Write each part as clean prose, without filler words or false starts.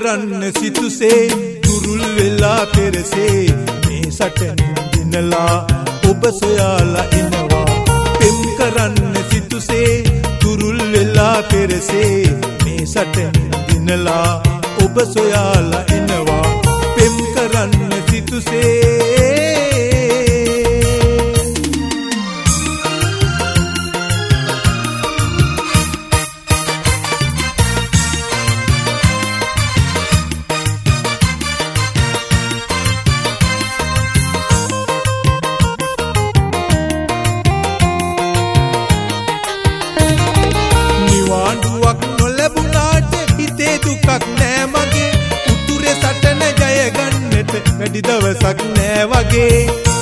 කරන්න සිතුසේ දුරුල් වෙලා පෙරසේ මේ සටනින් දිනලා ඔබ සොයාලා එනවා පෙම් කරන්න සිතුසේ දුරුල් වෙලා පෙරසේ මේ සටනින් දිනලා ඔබ සොයාලා එනවා පෙම් කරන්න සිතුසේ වැඩි දවසක් නෑ වගේ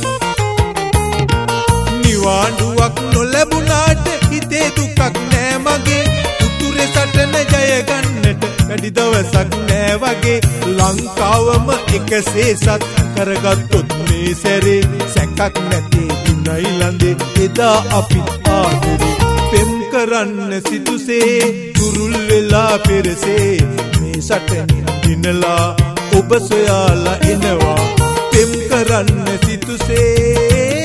නිවාඩුවක් නොලැබුණාට හිතේ දුකක් නෑ මගේ උතුරේ සටන ජය ගන්නට වැඩි දවසක් නෑ වගේ ලංකාවම එකසේ සත් කරගත්තොත් මේ සැරේ සැකක් නැතේ දිනයි ලඳේ එදා අපි ආදරේ පෙම් කරන්න සිතුසේ දුරුල් වෙලා පෙරසේ මේ සටනින් දිනලා ඔබ සොයාලා එනවා පෙම් කරන්න සිතුසේ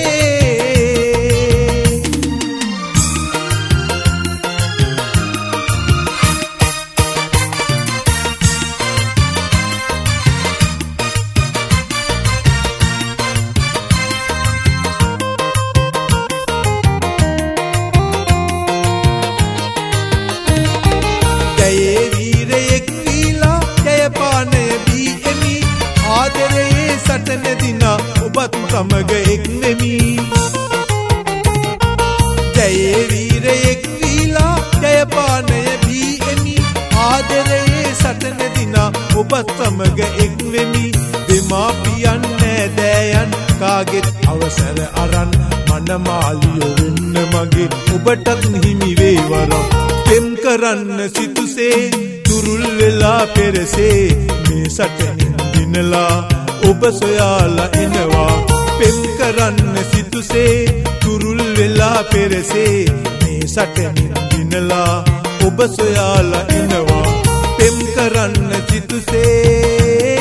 ජයේ වීරයෙක් වීලා ජයපානය ආදරයේ සටන දිනා ඔබත් සමග එක් වෙමි ජයේ වීරයෙක් වීලා ජයපානය බී එමි ආදරයේ සටන දිනා ඔබත් සමග එක් වෙමි දෙමාපියන් නෑදෑයන් කාගෙත් අවසර අරන් මනමාලියෝ වෙන්න මගේ ඔබටත් හිමි වේ වරම් පෙම් කරන්න සිතුසේ දුරුල් වෙලා පෙරසේ මේ සටනින් දිනලා ඔබ සොයාලා එනවා පෙම් කරන්න සිතුසේ දුරුල් වෙලා පෙරසේ මේ සටනින් දිනලා ඔබ සොයාලා එනවා පෙම් කරන්න සිතුසේ